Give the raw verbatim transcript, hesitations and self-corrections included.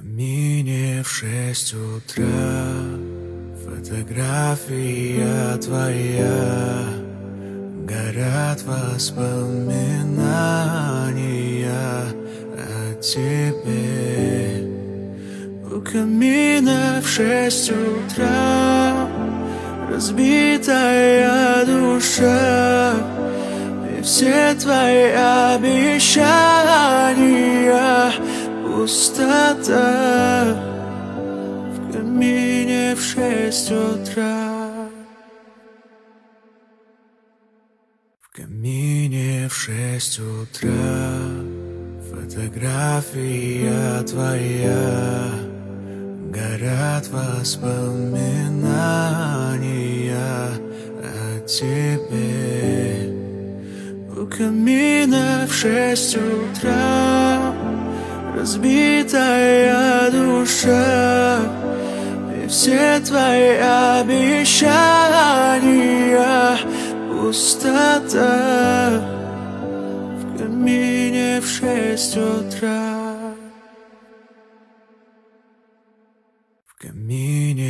камине в шесть утра фотография твоя, горят воспоминания о тебе. У камина в шесть утра разбитая душа, и все твои обещания пустота. В камине в шесть утра, в камине в шесть утра фотография твоя, горят воспоминания о тебе. У камина в шесть утра разбитая душа, и все твои обещания пустота. В камине в шесть утра.